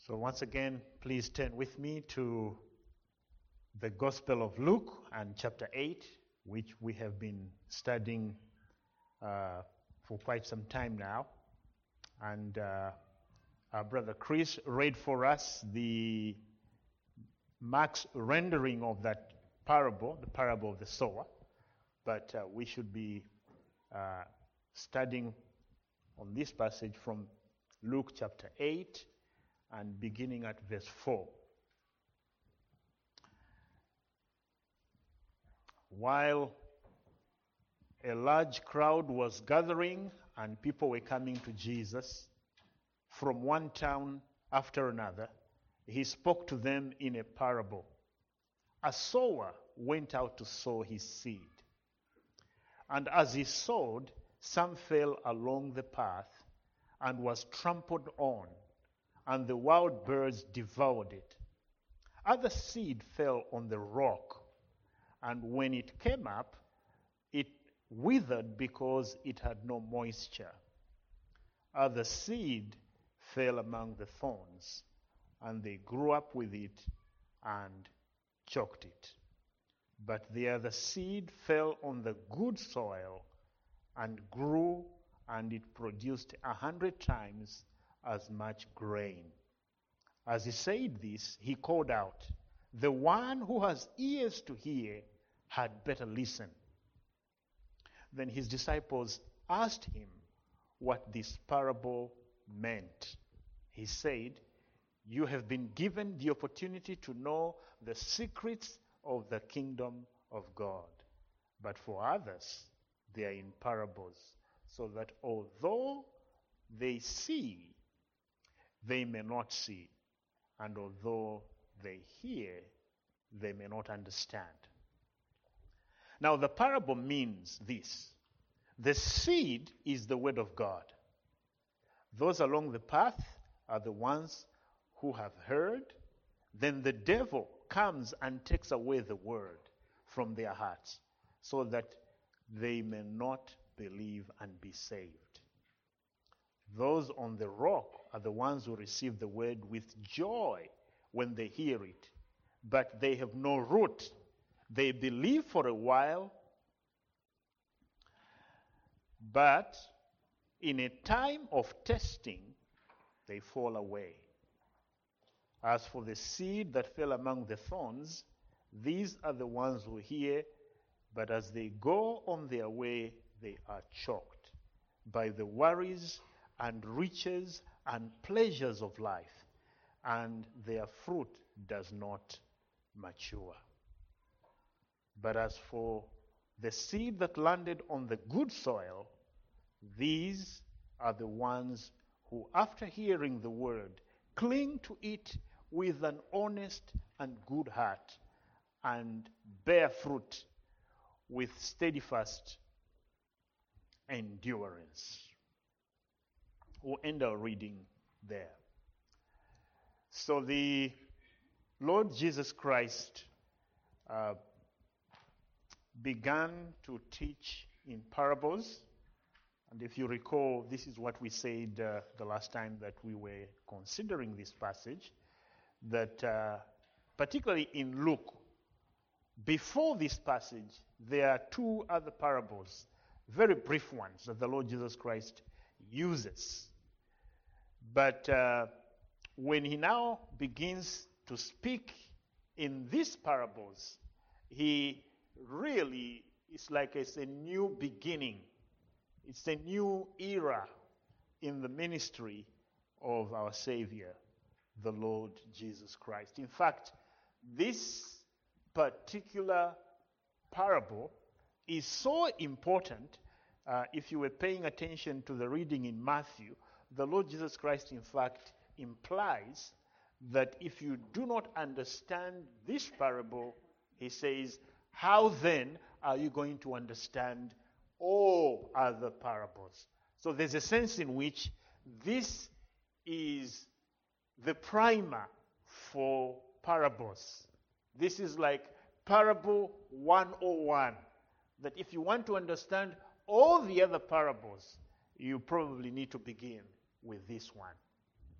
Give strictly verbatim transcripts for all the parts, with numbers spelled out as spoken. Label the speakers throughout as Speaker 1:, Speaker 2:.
Speaker 1: So once again, please turn with me to the Gospel of Luke and chapter eight, which we have been studying uh, for quite some time now. And uh, our brother Chris read for us the Mark's rendering of that parable, the parable of the sower. But uh, we should be uh, studying on this passage from Luke chapter eight and beginning at verse four. While a large crowd was gathering and people were coming to Jesus from one town after another, he spoke to them in a parable. A sower went out to sow his seed. And as he sowed, some fell along the path and was trampled on, and the wild birds devoured it. Other seed fell on the rock, and when it came up, it withered because it had no moisture. Other seed fell among the thorns, and they grew up with it and choked it. But the other seed fell on the good soil and grew, and it produced a hundred times as much grain. As he said this, he called out, "The one who has ears to hear had better listen." Then his disciples asked him what this parable meant. He said, "You have been given the opportunity to know the secrets of the kingdom of God. But for others, they are in parables, so that although they see, they may not see, and although they hear, they may not understand." Now, the parable means this. The seed is the word of God. Those along the path are the ones who have heard. Then the devil comes and takes away the word from their hearts, so that they may not believe and be saved. Those on the rock are the ones who receive the word with joy when they hear it, but they have no root. They believe for a while, but in a time of testing, they fall away. As for the seed that fell among the thorns, these are the ones who hear, but as they go on their way, they are choked by the worries and riches and pleasures of life, and their fruit does not mature. But as for the seed that landed on the good soil, these are the ones who, after hearing the word, cling to it with an honest and good heart, and bear fruit with steadfast endurance. We'll end our reading there. So the Lord Jesus Christ uh, began to teach in parables. And if you recall, this is what we said uh, the last time that we were considering this passage, that uh, particularly in Luke, before this passage, there are two other parables, very brief ones, that the Lord Jesus Christ uses. But uh, when he now begins to speak in these parables, he really, it's like it's a new beginning. It's a new era in the ministry of our Savior, the Lord Jesus Christ. In fact, this particular parable is so important. Uh, if you were paying attention to the reading in Matthew, the Lord Jesus Christ, in fact, implies that if you do not understand this parable, he says, how then are you going to understand all other parables? So there's a sense in which this is the primer for parables. This is like parable one oh one, that if you want to understand all the other parables, you probably need to begin with this one.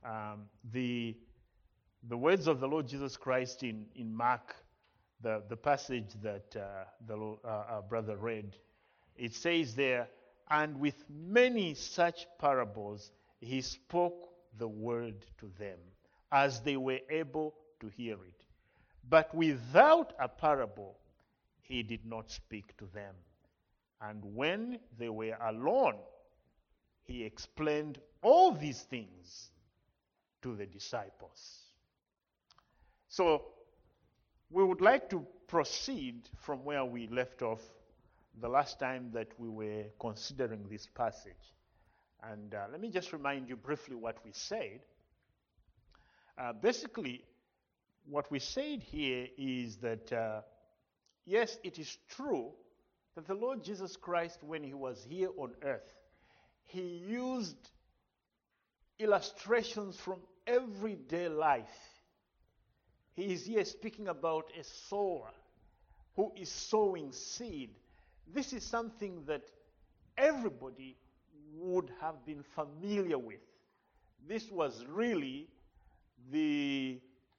Speaker 1: Um, the, the words of the Lord Jesus Christ in, in Mark, the, the passage that uh, the uh, uh, brother read, it says there, and with many such parables he spoke the word to them, as they were able to hear it. But without a parable, he did not speak to them. And when they were alone, he explained all these things to the disciples. So, we would like to proceed from where we left off the last time that we were considering this passage. And uh, let me just remind you briefly what we said. Uh, basically, what we said here is that, uh, yes, it is true that the Lord Jesus Christ, when he was here on earth, he used illustrations from everyday life. He is here speaking about a sower who is sowing seed. This is something that everybody would have been familiar with. This was really the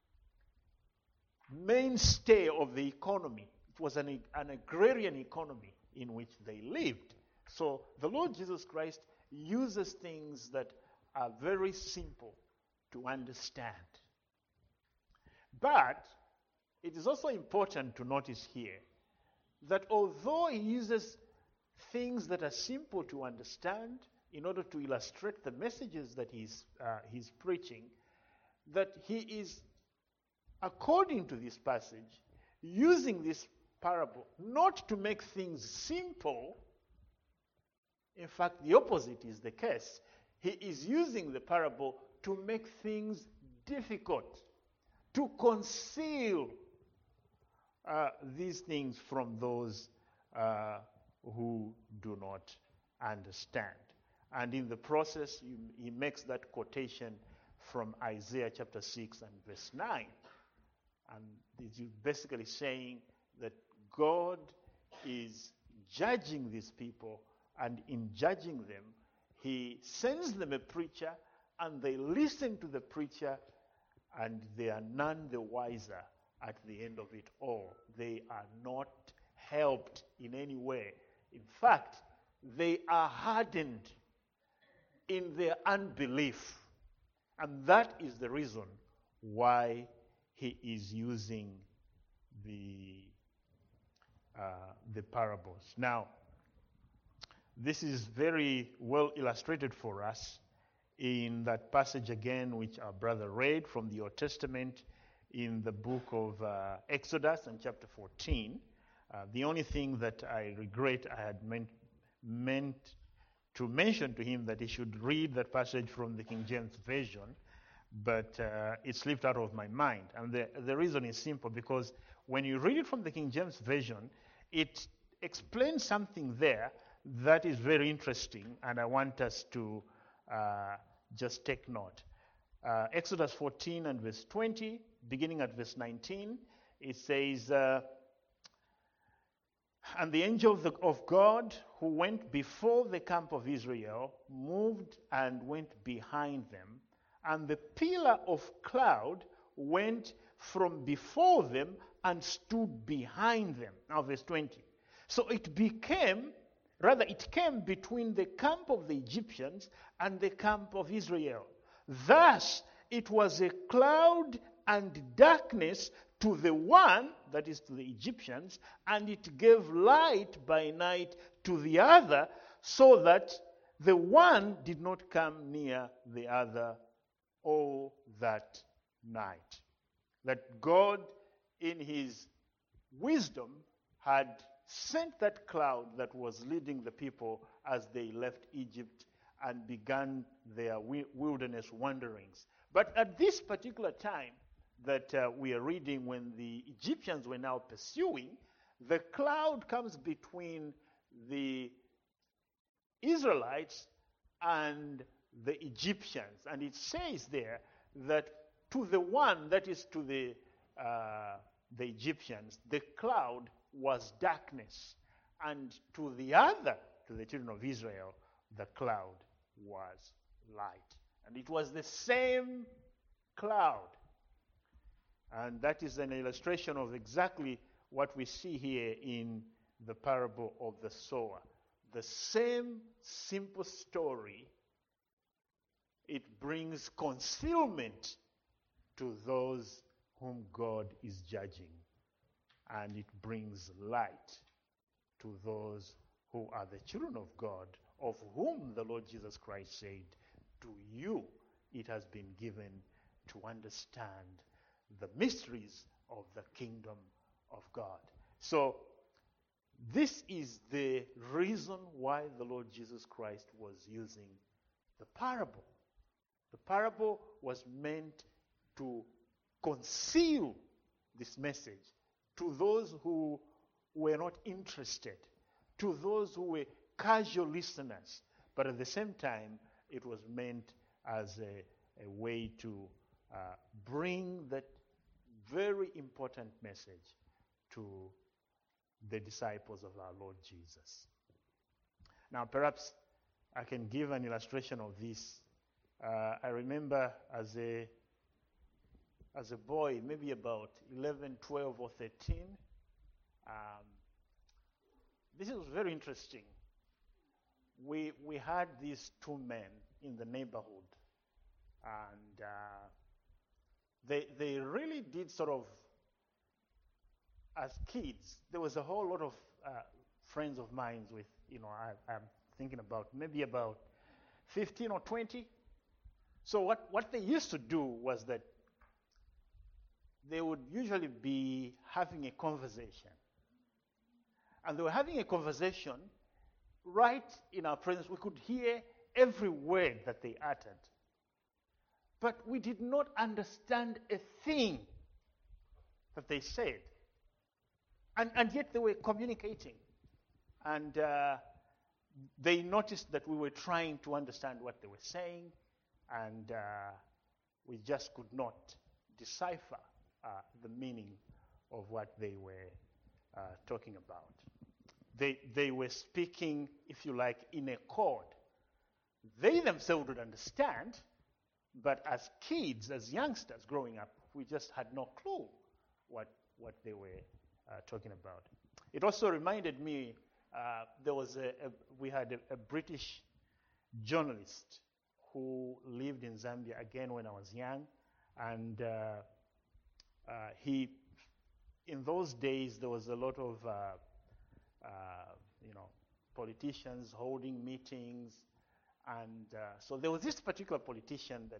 Speaker 1: mainstay of the economy. It was an, an agrarian economy in which they lived. So the Lord Jesus Christ uses things that are very simple to understand. But it is also important to notice here that although he uses things that are simple to understand in order to illustrate the messages that he's, uh, he's preaching, that he is, according to this passage, using this parable not to make things simple. In fact, the opposite is the case. He is using the parable to make things difficult, to conceal uh, these things from those uh, who do not understand. And in the process, he makes that quotation from Isaiah chapter six and verse nine. And he's basically saying that God is judging these people, and in judging them, he sends them a preacher, and they listen to the preacher, and they are none the wiser at the end of it all. They are not helped in any way. In fact, they are hardened in their unbelief. And that is the reason why he is using the, uh, the parables. Now, this is very well illustrated for us in that passage again which our brother read from the Old Testament in the book of uh, Exodus and chapter fourteen. Uh, the only thing that I regret, I had meant, meant to mention to him that he should read that passage from the King James Version, but uh, it slipped out of my mind. And the, the reason is simple, because when you read it from the King James Version, it explains something there that is very interesting, and I want us to uh, just take note. Uh, Exodus fourteen and verse twenty, beginning at verse nineteen, it says, uh, and the angel of, the, of God who went before the camp of Israel moved and went behind them, and the pillar of cloud went from before them and stood behind them. Now verse twenty. So it became, rather it came between the camp of the Egyptians and the camp of Israel. Thus it was a cloud and darkness to the one, that is to the Egyptians, and it gave light by night to the other, so that the one did not come near the other all that night. That God, in his wisdom, had sent that cloud that was leading the people as they left Egypt and began their wilderness wanderings. But at this particular time that uh, we are reading, when the Egyptians were now pursuing, the cloud comes between the Israelites and the Egyptians. And it says there that to the one, that is to the, uh, the Egyptians, the cloud was darkness. And to the other, to the children of Israel, the cloud was light. And it was the same cloud. And that is an illustration of exactly what we see here in the parable of the sower. The same simple story, it brings concealment to those whom God is judging. And it brings light to those who are the children of God, of whom the Lord Jesus Christ said, to you it has been given to understand the mysteries of the kingdom of God. So, this is the reason why the Lord Jesus Christ was using the parable. The parable was meant to conceal this message to those who were not interested, to those who were casual listeners. But at the same time, it was meant as a, a way to uh, bring that very important message to the disciples of our Lord Jesus. Now, perhaps I can give an illustration of this. Uh, I remember as a as a boy, maybe about eleven, twelve, or thirteen, um, this was very interesting. We we had these two men in the neighborhood, and uh, they they really did sort of, as kids, there was a whole lot of uh, friends of mine with, you know, I, I'm thinking about maybe about fifteen or twenty. So what, what they used to do was that they would usually be having a conversation. And they were having a conversation right in our presence. We could hear every word that they uttered. But we did not understand a thing that they said. And, and yet they were communicating. And uh, they noticed that we were trying to understand what they were saying, and uh, we just could not decipher uh, the meaning of what they were uh, talking about. They, they were speaking, if you like, in a code. They themselves would understand, but as kids, as youngsters growing up, we just had no clue what, what they were uh, talking about. It also reminded me, uh, there was a, a we had a, a British journalist who lived in Zambia again when I was young, and uh, uh, he, in those days, there was a lot of, uh, uh, you know, politicians holding meetings, and uh, so there was this particular politician that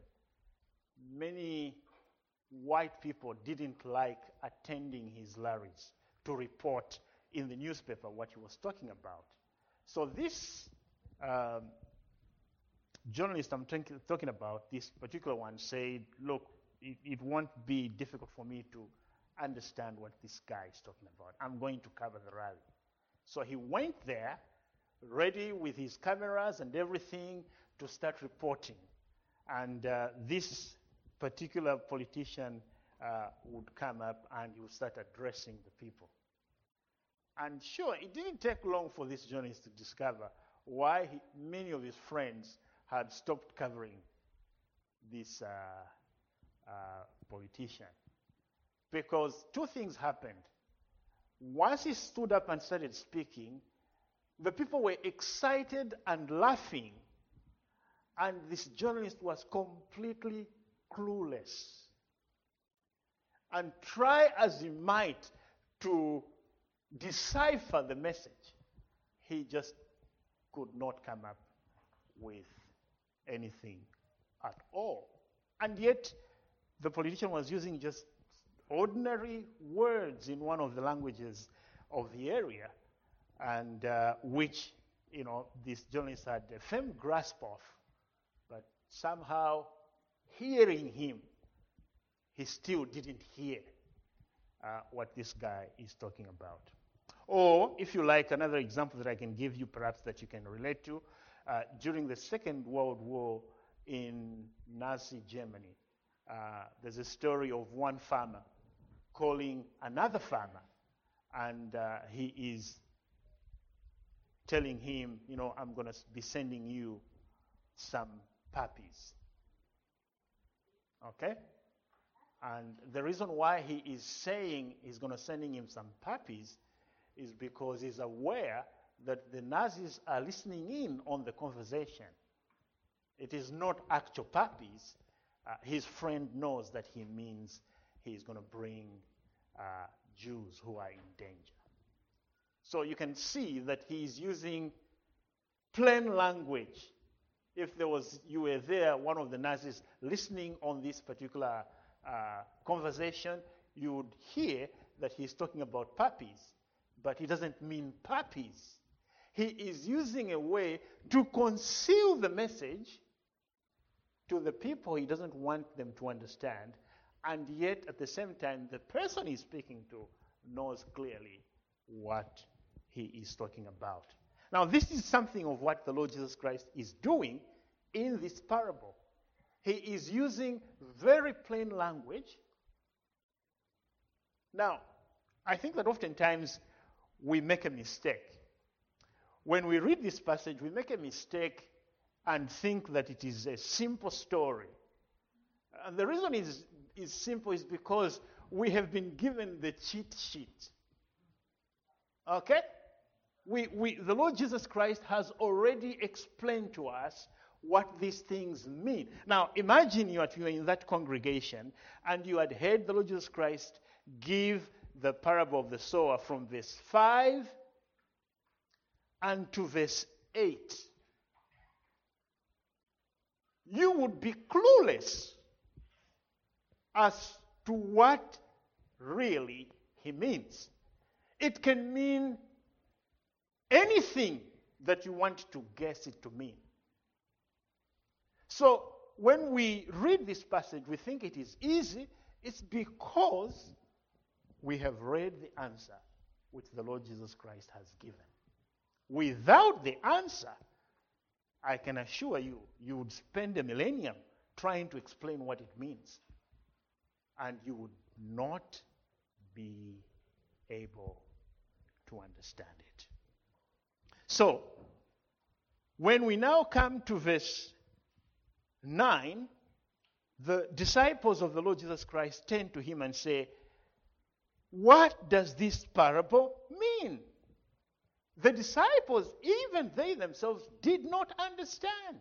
Speaker 1: many white people didn't like attending his rallies to report in the newspaper what he was talking about. So this um, journalist I'm t- talking about, this particular one, said, look, it, it won't be difficult for me to understand what this guy is talking about. I'm going to cover the rally. So he went there, ready with his cameras and everything, to start reporting. And uh, this particular politician uh, would come up and he would start addressing the people. And sure, it didn't take long for this journalist to discover why he, many of his friends had stopped covering this uh, uh, politician. Because two things happened. Once he stood up and started speaking, the people were excited and laughing, and this journalist was completely clueless. And try as he might to decipher the message, he just could not come up with anything at all. And yet, the politician was using just ordinary words in one of the languages of the area, and uh, which, you know, this journalist had a firm grasp of, but somehow hearing him, he still didn't hear uh, what this guy is talking about. Or, if you like, another example that I can give you, perhaps that you can relate to, uh, during the Second World War in Nazi Germany, uh, there's a story of one farmer calling another farmer, and uh, he is telling him, you know, I'm going to be sending you some puppies. Okay? And the reason why he is saying he's going to sending him some puppies is because he's aware that the Nazis are listening in on the conversation. It is not actual puppies. Uh, his friend knows that he means he's going to bring uh, Jews who are in danger. So you can see that he's using plain language. If there was, you were there, one of the Nazis listening on this particular uh, conversation, you would hear that he's talking about puppies, but he doesn't mean puppies. He is using a way to conceal the message to the people he doesn't want them to understand, and yet at the same time, the person he's speaking to knows clearly what he is talking about. Now, this is something of what the Lord Jesus Christ is doing in this parable. He is using very plain language. Now, I think that oftentimes we make a mistake. When we read this passage, we make a mistake and think that it is a simple story. And the reason is, is simple is because we have been given the cheat sheet. Okay? We, we, the Lord Jesus Christ has already explained to us what these things mean. Now, imagine you are in that congregation and you had heard the Lord Jesus Christ give the parable of the sower from verse five and to verse eight. You would be clueless as to what really he means. It can mean anything that you want to guess it to mean. So when we read this passage, we think it is easy. It's because we have read the answer which the Lord Jesus Christ has given. Without the answer, I can assure you, you would spend a millennium trying to explain what it means. And you would not be able to understand it. So, when we now come to verse nine, the disciples of the Lord Jesus Christ turn to him and say, what does this parable mean? The disciples, even they themselves, did not understand.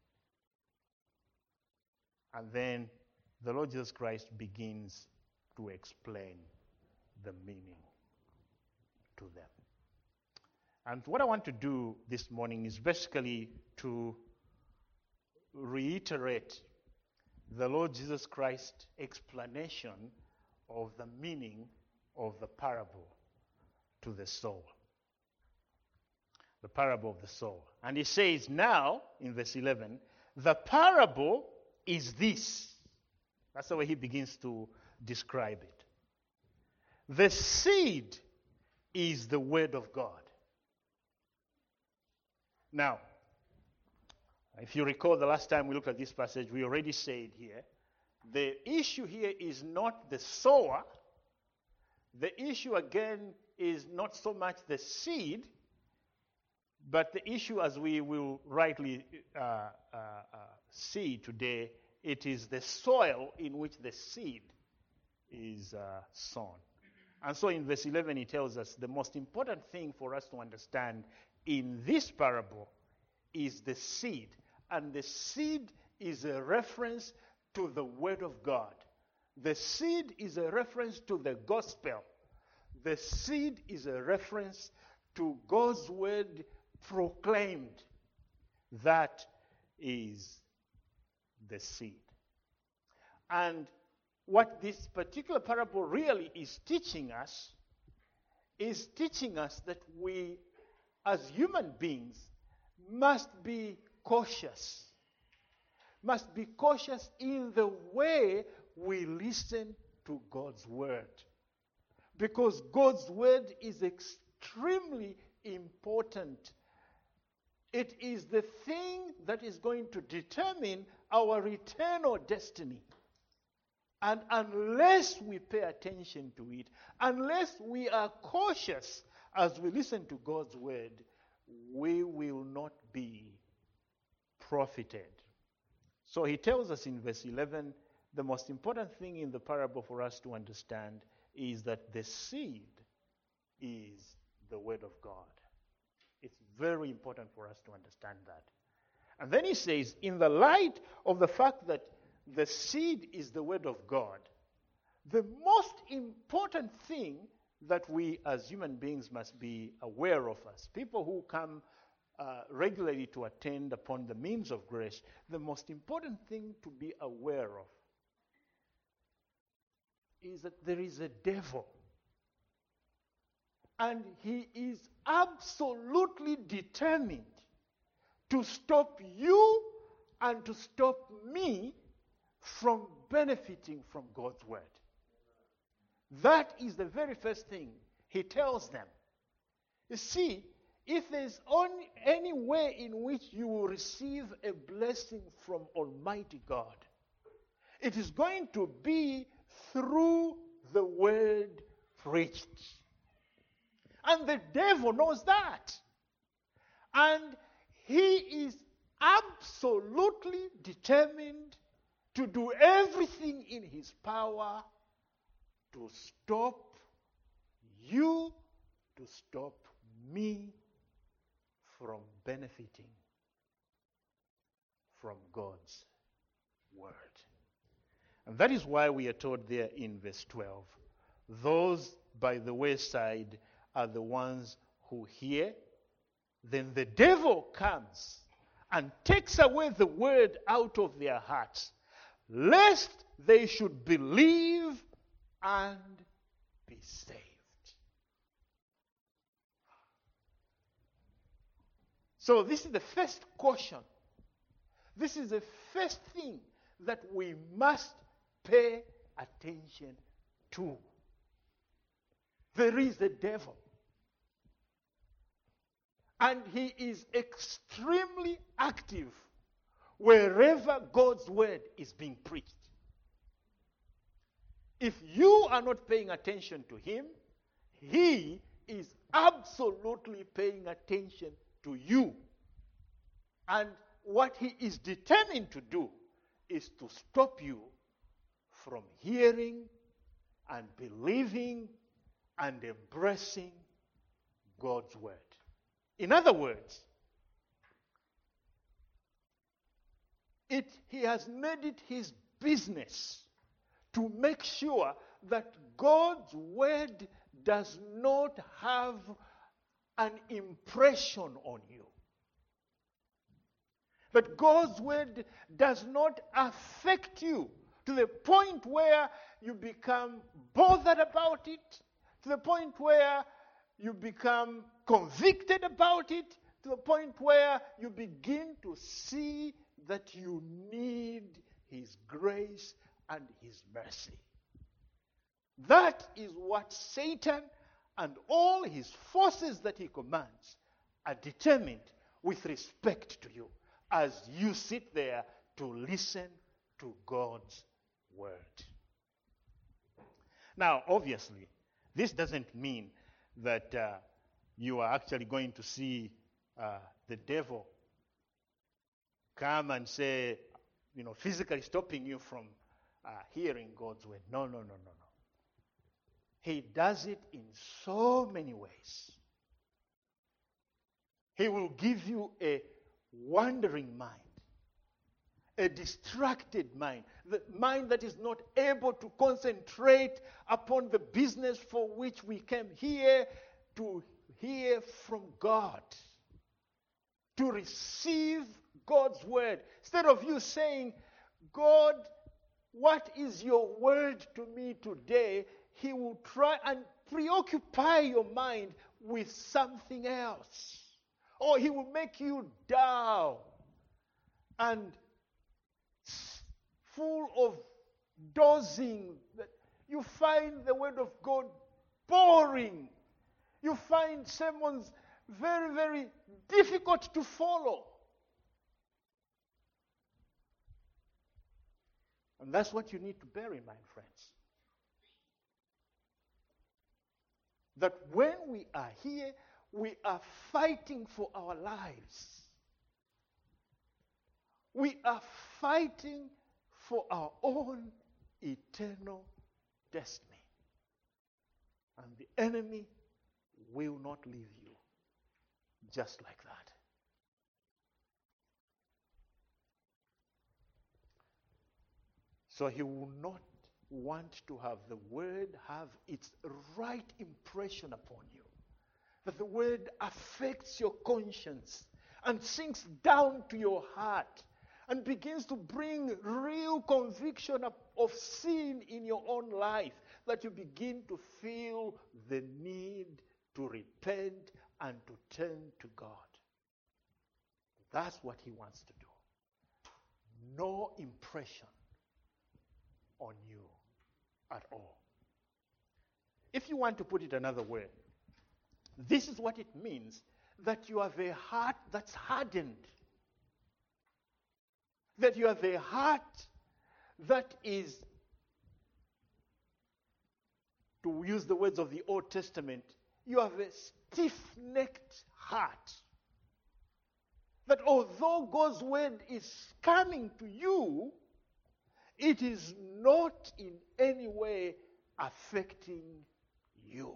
Speaker 1: And then the Lord Jesus Christ begins to explain the meaning to them. And what I want to do this morning is basically to reiterate the Lord Jesus Christ's explanation of the meaning of the parable to the soul. The parable of the soul. And he says now, in verse eleven, the parable is this. That's the way he begins to describe it. The seed is the word of God. Now, if you recall the last time we looked at this passage, we already said here, the issue here is not the sower. The issue again is not so much the seed, but the issue, as we will rightly uh, uh, uh, see today, it is the soil in which the seed is uh, sown. And so in verse eleven, he tells us the most important thing for us to understand in this parable is the seed. And the seed is a reference to the Word of God. The seed is a reference to the gospel. The seed is a reference to God's Word proclaimed. That is the seed. And what this particular parable really is teaching us is teaching us that we, as human beings, must be cautious. Must be cautious in the way we listen to God's word. Because God's word is extremely important. It is the thing that is going to determine our eternal destiny. And unless we pay attention to it, unless we are cautious as we listen to God's word, we will not be profited. So he tells us in verse eleven the most important thing in the parable for us to understand is that the seed is the word of God. It's very important for us to understand that. And then he says, in the light of the fact that the seed is the word of God, the most important thing that we as human beings must be aware of, as people who come uh, regularly to attend upon the means of grace, the most important thing to be aware of is that there is a devil. And he is absolutely determined to stop you and to stop me from benefiting from God's word. That is the very first thing he tells them. You see, if there's only any way in which you will receive a blessing from Almighty God, it is going to be through the word preached. And the devil knows that. And he is absolutely determined to do everything in his power to stop you, to stop me from benefiting from God's word. And that is why we are told there in verse twelve, those by the wayside are the ones who hear. Then the devil comes and takes away the word out of their hearts, lest they should believe and be saved. So this is the first caution. This is the first thing that we must pay attention to. There is the devil. And he is extremely active wherever God's word is being preached. If you are not paying attention to him, he is absolutely paying attention to you. And what he is determined to do is to stop you from hearing and believing and embracing God's word. In other words, it, he has made it his business to make sure that God's word does not have an impression on you. That God's word does not affect you to the point where you become bothered about it, to the point where you become convicted about it, to the point where you begin to see that you need his grace and his mercy. That is what Satan and all his forces that he commands are determined with respect to you as you sit there to listen to God's word. Now, obviously, this doesn't mean that uh, you are actually going to see uh, the devil come and say, you know, physically stopping you from uh, hearing God's word. No, no, no, no, no. He does it in so many ways. He will give you a wandering mind, a distracted mind, the mind that is not able to concentrate upon the business for which we came here to hear from God, to receive God's word. Instead of you saying, God, what is your word to me today? He will try and preoccupy your mind with something else. Or he will make you dull and full of dozing. You find the word of God boring. You find sermons very, very difficult to follow. And that's what you need to bear in mind, friends. That when we are here, we are fighting for our lives. We are fighting for our own eternal destiny. And the enemy will not leave you just like that. So he will not want to have the word have its right impression upon you. That the word affects your conscience and sinks down to your heart and begins to bring real conviction of, of sin in your own life. That you begin to feel the need to repent and to turn to God. That's what he wants to do. No impression on you at all. If you want to put it another way, this is what it means that you have a heart that's hardened. That you have a heart that is, to use the words of the Old Testament, you have a stiff-necked heart. That although God's word is coming to you, it is not in any way affecting you.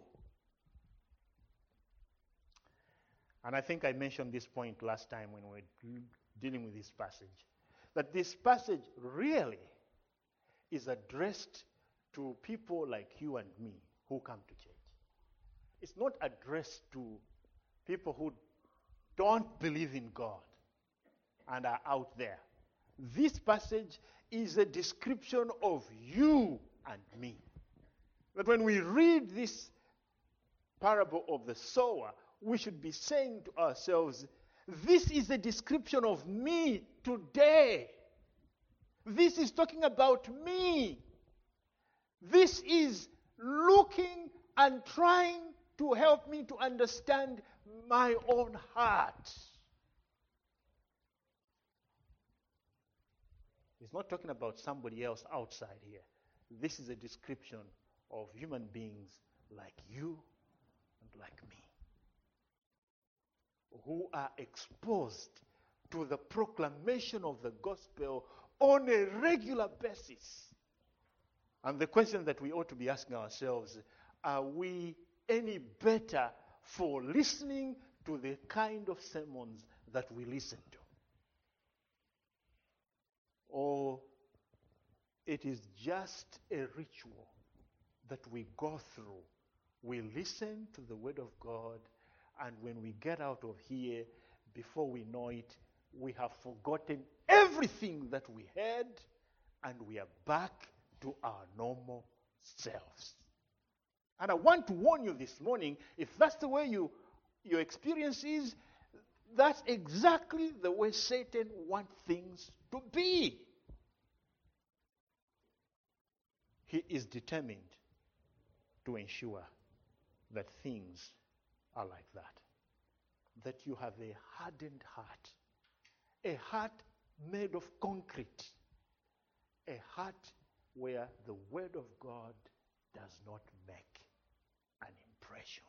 Speaker 1: And I think I mentioned this point last time when we were dealing with this passage, that this passage really is addressed to people like you and me who come to church. It's not addressed to people who don't believe in God and are out there. This passage is a description of you and me. But when we read this parable of the sower, we should be saying to ourselves, this is a description of me today. This is talking about me. This is looking and trying to help me to understand my own heart. It's not talking about somebody else outside here. This is a description of human beings like you and like me, who are exposed to the proclamation of the gospel on a regular basis. And the question that we ought to be asking ourselves, are we any better for listening to the kind of sermons that we listen to? Or it is just a ritual that we go through. We listen to the word of God, and when we get out of here, before we know it, we have forgotten everything that we had, and we are back to our normal selves. And I want to warn you this morning, if that's the way you, your experience is, that's exactly the way Satan wants things to be. He is determined to ensure that things are like that. That you have a hardened heart. A heart made of concrete. A heart where the word of God does not make an impression.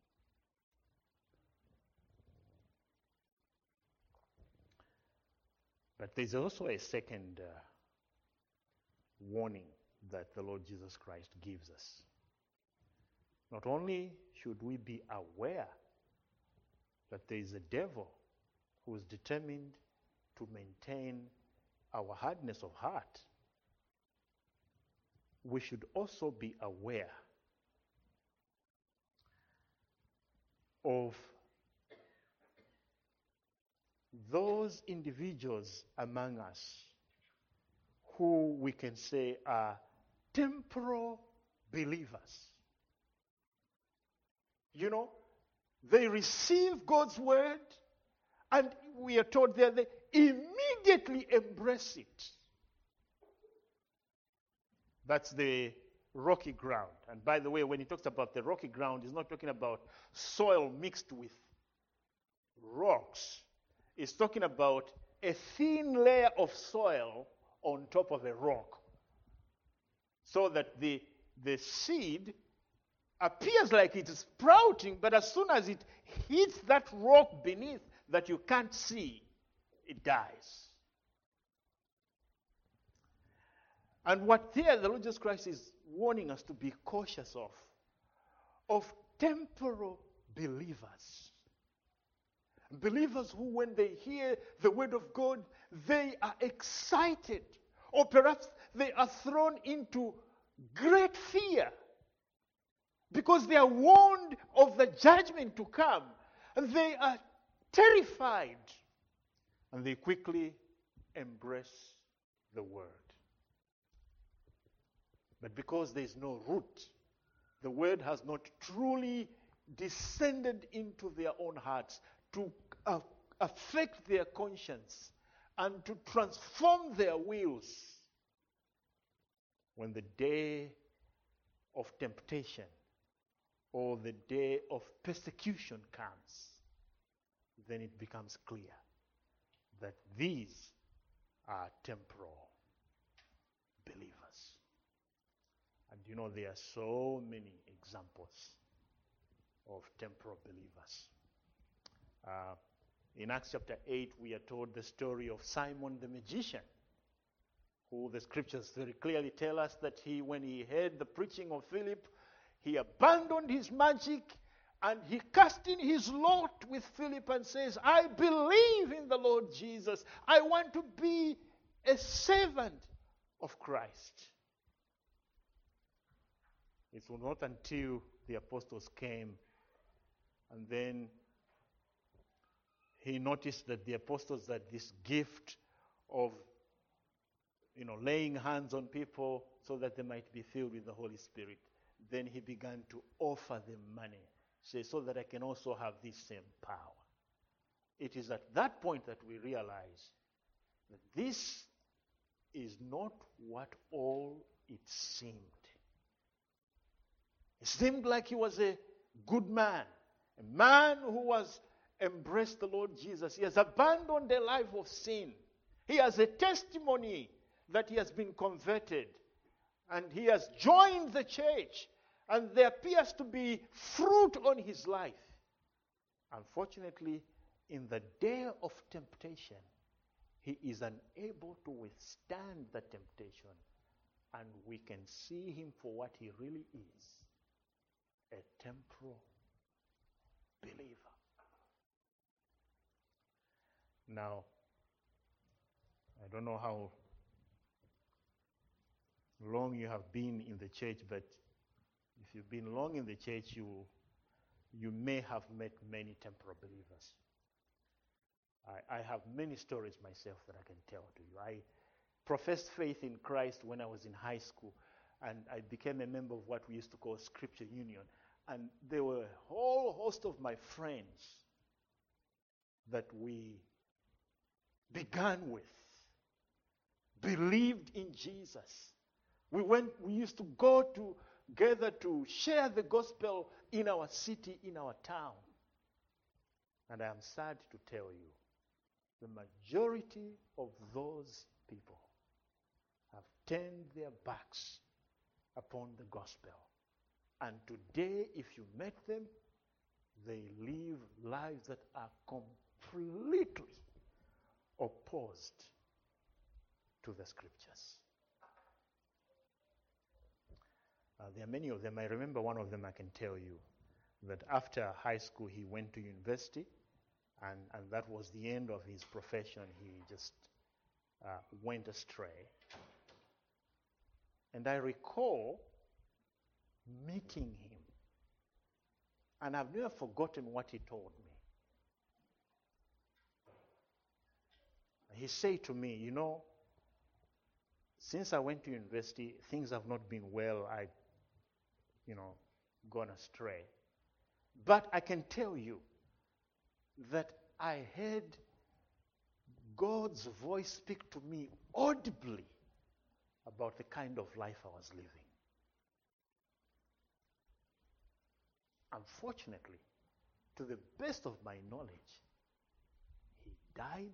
Speaker 1: But there's also a second uh, warning that the Lord Jesus Christ gives us. Not only should we be aware that there is a devil who is determined to maintain our hardness of heart, we should also be aware of those individuals among us who we can say are temporal believers. You know, they receive God's word, and we are told there they immediately embrace it. That's the rocky ground. And by the way, when he talks about the rocky ground, he's not talking about soil mixed with rocks. He's talking about a thin layer of soil on top of a rock, so that the, the seed appears like it is sprouting, but as soon as it hits that rock beneath that you can't see, it dies. And what there the Lord Jesus Christ is warning us to be cautious of, of temporal believers. Believers who, when they hear the word of God, they are excited, or perhaps they are thrown into great fear because they are warned of the judgment to come, and they are terrified, and they quickly embrace the word. But because there is no root, the word has not truly descended into their own hearts to uh, affect their conscience and to transform their wills. When the day of temptation or the day of persecution comes, then it becomes clear that these are temporal believers. And you know, there are so many examples of temporal believers. Uh, in Acts chapter eight, we are told the story of Simon the magician, who the scriptures very clearly tell us that he, when he heard the preaching of Philip, he abandoned his magic and he cast in his lot with Philip and says, I believe in the Lord Jesus. I want to be a servant of Christ. It was not until the apostles came and then he noticed that the apostles had this gift of, you know, laying hands on people so that they might be filled with the Holy Spirit. Then he began to offer them money, say, so that I can also have this same power. It is at that point that we realize that this is not what all it seemed. It seemed like he was a good man, a man who was embraced the Lord Jesus. He has abandoned a life of sin. He has a testimony that he has been converted. And he has joined the church. And there appears to be fruit on his life. Unfortunately, in the day of temptation, he is unable to withstand the temptation. And we can see him for what he really is, a temporal believer. Now, I don't know how long you have been in the church, but if you've been long in the church, you, you may have met many temporal believers. I, I have many stories myself that I can tell to you. I professed faith in Christ when I was in high school, and I became a member of what we used to call Scripture Union. And there were a whole host of my friends that we began with, believed in Jesus. We went, we used to go together to share the gospel in our city, in our town. And I am sad to tell you, the majority of those people have turned their backs upon the gospel. And today, if you met them, they live lives that are completely opposed to the scriptures. Uh, there are many of them. I remember one of them, I can tell you, that after high school he went to university, and, and that was the end of his profession. He just uh, went astray. And I recall meeting him, and I've never forgotten what he told me. He said to me, you know, since I went to university, things have not been well. I, you know, gone astray. But I can tell you that I heard God's voice speak to me audibly about the kind of life I was living. Unfortunately, to the best of my knowledge, he died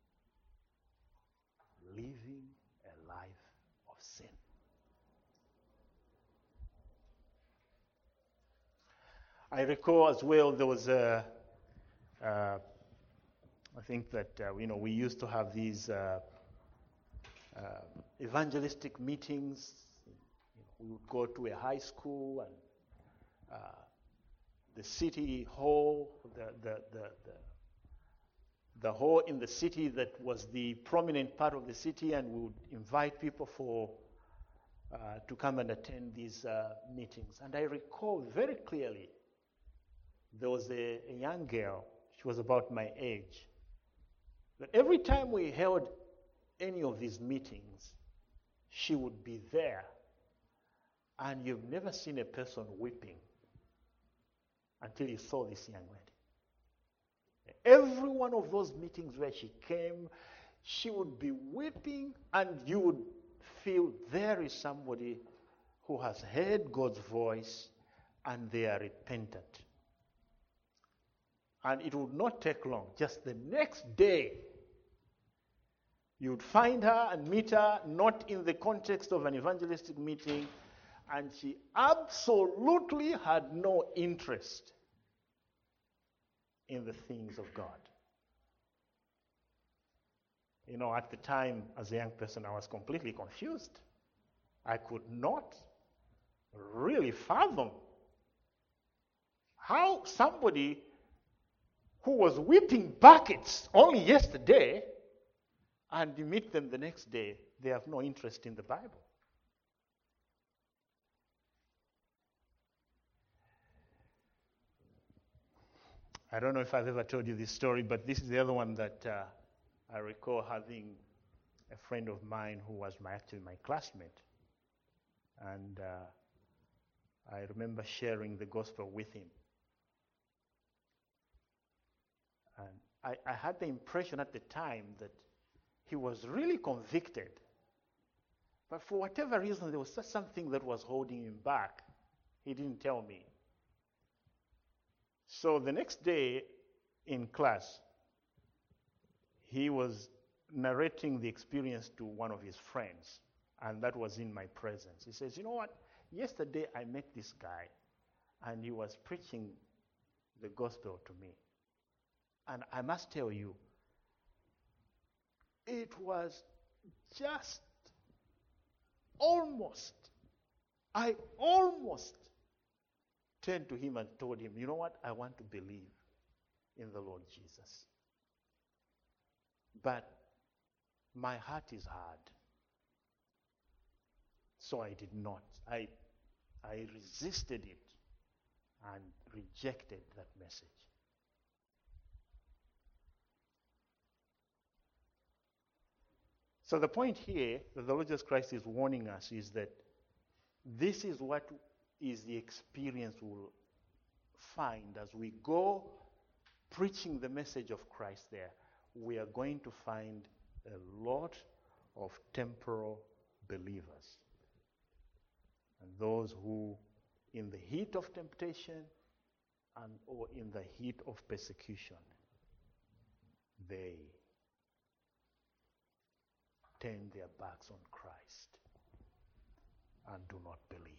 Speaker 1: living a life of sin. I recall as well there was a, uh, I think that, uh, you know, we used to have these uh, uh, evangelistic meetings. We would go to a high school and uh, the city hall, the, the, the, the, the hall in the city that was the prominent part of the city, and we would invite people for uh, to come and attend these uh, meetings. And I recall very clearly there was a, a young girl, she was about my age, that every time we held any of these meetings, she would be there. And you've never seen a person weeping until you saw this young lady. Every one of those meetings where she came, she would be weeping, and you would feel there is somebody who has heard God's voice and they are repentant. And it would not take long. Just the next day, you would find her and meet her, not in the context of an evangelistic meeting, and she absolutely had no interest in the things of God. You know, at the time, as a young person, I was completely confused. I could not really fathom how somebody who was weeping buckets only yesterday, and you meet them the next day, they have no interest in the Bible. I don't know if I've ever told you this story, but this is the other one that uh, I recall having a friend of mine who was my, actually my classmate. And uh, I remember sharing the gospel with him. And I, I had the impression at the time that he was really convicted. But for whatever reason, there was just something that was holding him back. He didn't tell me. So the next day in class, he was narrating the experience to one of his friends, and that was in my presence. He says, you know what, yesterday I met this guy, and he was preaching the gospel to me. And I must tell you, it was just almost, I almost turned to him and told him, you know what, I want to believe in the Lord Jesus. But my heart is hard. So I did not. I, I resisted it and rejected that message. So the point here that the Lord Jesus Christ is warning us is that this is what is the experience we'll find as we go preaching the message of Christ there. We are going to find a lot of temporal believers. And those who, in the heat of temptation and or in the heat of persecution, they turn their backs on Christ and do not believe.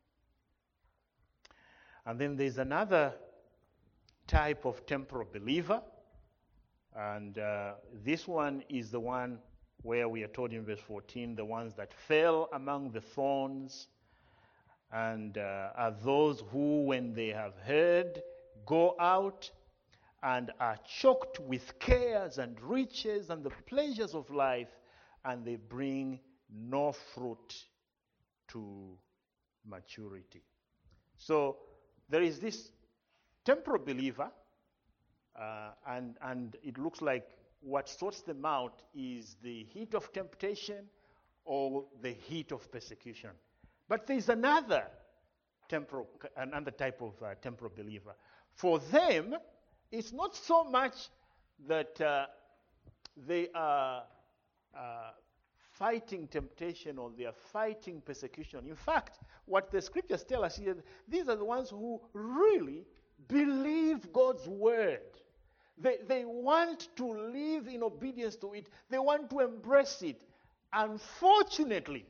Speaker 1: And then there's another type of temporal believer, and uh, this one is the one where we are told in verse fourteen, the ones that fell among the thorns, and uh, are those who, when they have heard, go out and are choked with cares and riches and the pleasures of life, and they bring no fruit to maturity. So there is this temporal believer, uh, and, and it looks like what sorts them out is the heat of temptation or the heat of persecution. But there's another temporal, another type of uh, temporal believer. For them, it's not so much that uh, they are uh, fighting temptation or they are fighting persecution. In fact, what the scriptures tell us is these are the ones who really believe God's word. They, they want to live in obedience to it. They want to embrace it. Unfortunately,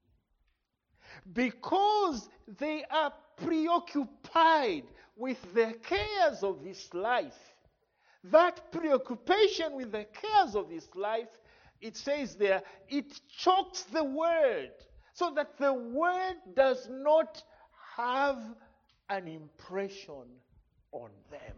Speaker 1: because they are preoccupied with the cares of this life, that preoccupation with the cares of this life it says there, it chokes the word so that the word does not have an impression on them.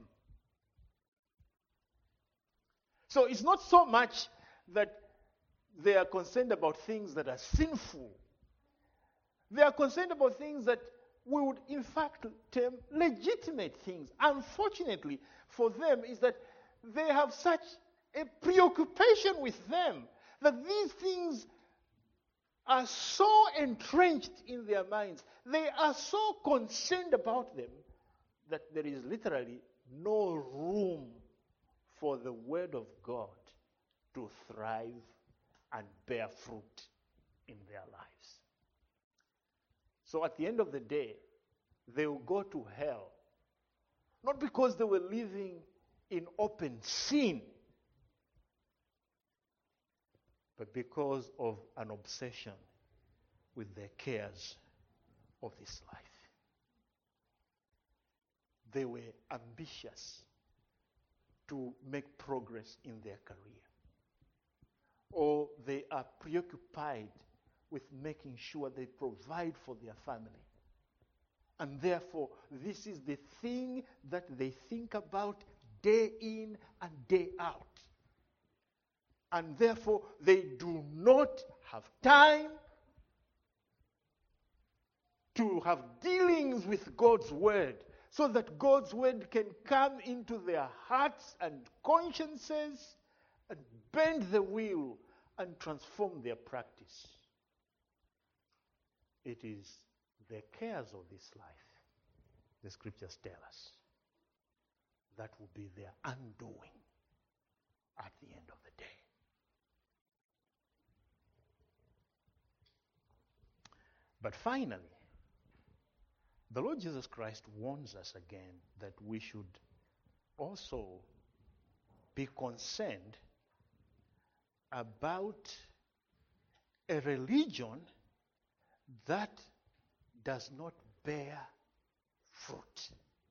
Speaker 1: So it's not so much that they are concerned about things that are sinful. They are concerned about things that we would in fact term legitimate things. Unfortunately for them is that they have such a preoccupation with them that these things are so entrenched in their minds. They are so concerned about them that there is literally no room for the Word of God to thrive and bear fruit in their lives. So at the end of the day, they will go to hell, not because they were living in open sin, but because of an obsession with the cares of this life. They were ambitious to make progress in their career, or they are preoccupied with making sure they provide for their family. And therefore, this is the thing that they think about day in and day out. And therefore, they do not have time to have dealings with God's word, so that God's word can come into their hearts and consciences and bend the wheel and transform their practice. It is the cares of this life, the scriptures tell us, that will be their undoing at the end of the day. But finally, the Lord Jesus Christ warns us again that we should also be concerned about a religion that does not bear fruit.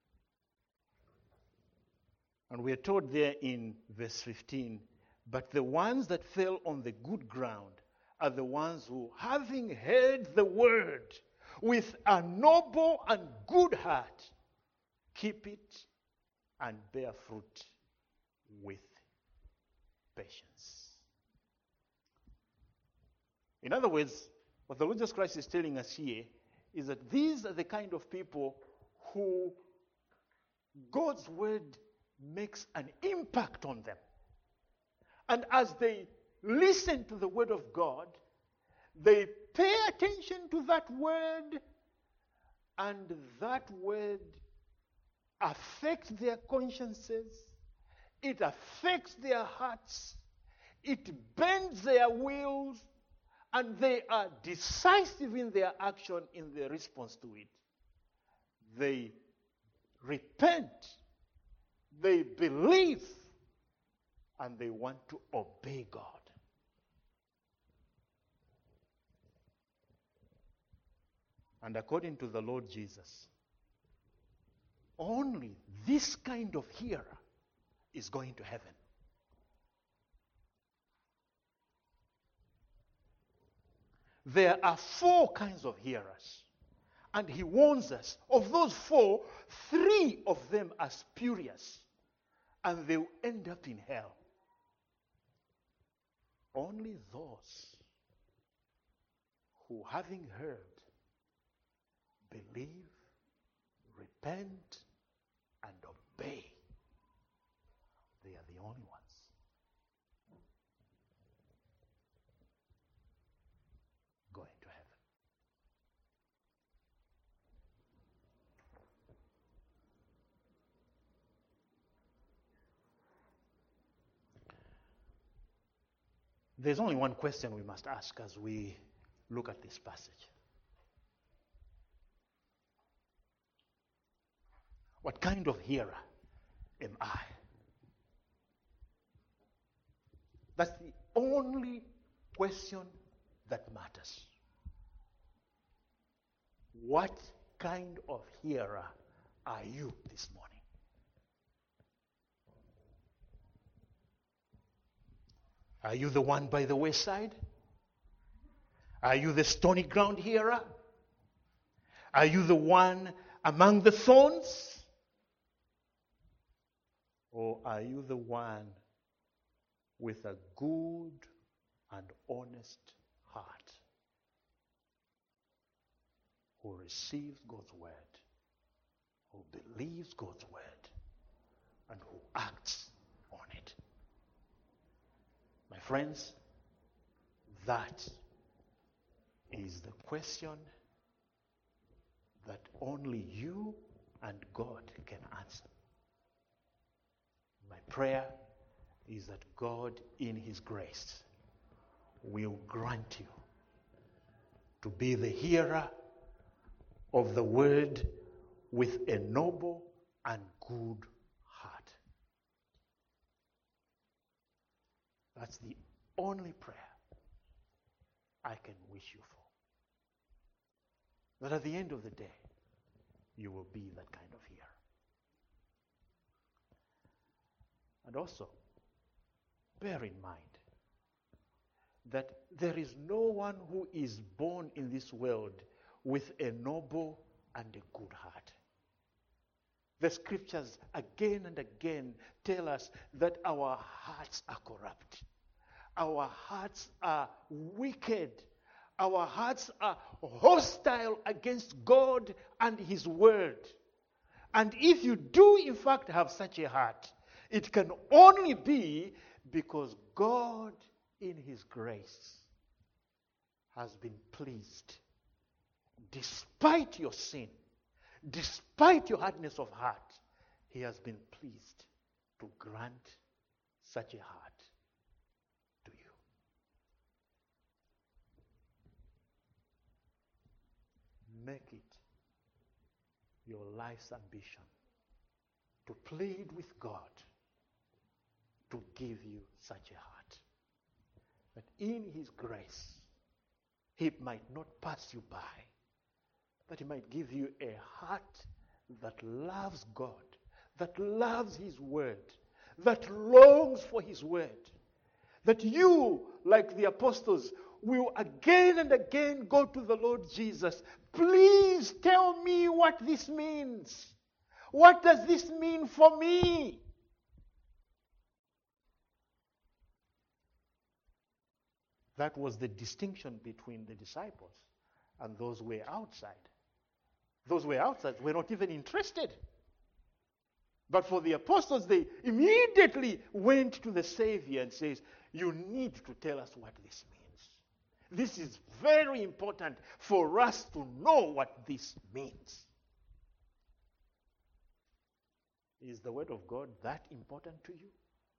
Speaker 1: And we are told there in verse fifteen, but the ones that fell on the good ground are the ones who, having heard the word with a noble and good heart, keep it and bear fruit with patience. In other words, what the Lord Jesus Christ is telling us here is that these are the kind of people who God's word makes an impact on them. And as they listen to the word of God, they pay attention to that word, and that word affects their consciences, it affects their hearts, it bends their wills, and they are decisive in their action in their response to it. They repent, they believe, and they want to obey God. And according to the Lord Jesus, only this kind of hearer is going to heaven. There are four kinds of hearers. And he warns us, of those four, three of them are spurious. And they will end up in hell. Only those who, having heard, believe, repent, and obey, they are the only ones. Going to heaven. There's only one question we must ask as we look at this passage. What kind of hearer am I? That's the only question that matters. What kind of hearer are you this morning? Are you the one by the wayside? Are you the stony ground hearer? Are you the one among the thorns? Or are you the one with a good and honest heart who receives God's word, who believes God's word, and who acts on it? My friends, that is the question that only you and God can answer. My prayer is that God, in His grace, will grant you to be the hearer of the word with a noble and good heart. That's the only prayer I can wish you for. That at the end of the day, you will be that kind of hearer. And also, bear in mind that there is no one who is born in this world with a noble and a good heart. The scriptures again and again tell us that our hearts are corrupt. Our hearts are wicked. Our hearts are hostile against God and His word. And if you do in fact have such a heart, it can only be because God in His grace has been pleased, despite your sin, despite your hardness of heart, He has been pleased to grant such a heart to you. Make it your life's ambition to plead with God to give you such a heart, that in His grace He might not pass you by, but He might give you a heart that loves God, that loves His word, that longs for His word, that you, like the apostles, will again and again go to the Lord Jesus. Please tell me what this means. What does this mean for me? That was the distinction between the disciples and those who were outside. Those who were outside were not even interested. But for the apostles, they immediately went to the Savior and says, you need to tell us what this means. This is very important for us to know what this means. Is the word of God that important to you?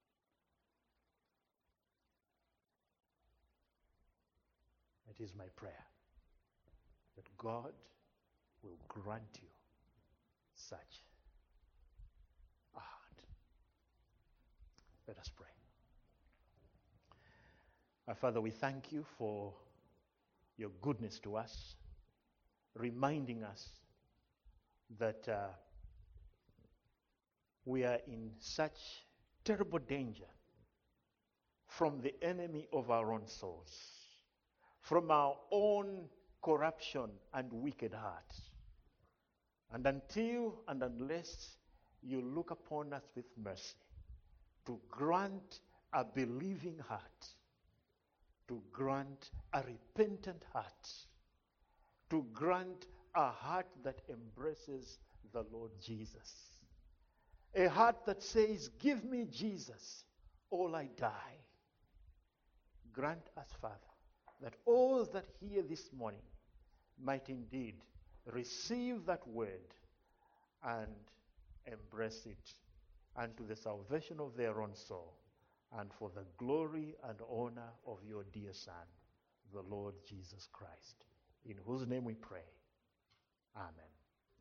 Speaker 1: It is my prayer that God will grant you such a heart. Let us pray. Our Father, we thank you for your goodness to us, reminding us that uh, we are in such terrible danger from the enemy of our own souls, from our own corruption and wicked hearts. And until and unless you look upon us with mercy, to grant a believing heart, to grant a repentant heart, to grant a heart that embraces the Lord Jesus, a heart that says, give me Jesus, or I die. Grant us, Father, that all that hear this morning might indeed receive that word and embrace it unto the salvation of their own soul and for the glory and honor of your dear Son, the Lord Jesus Christ, in whose name we pray. Amen.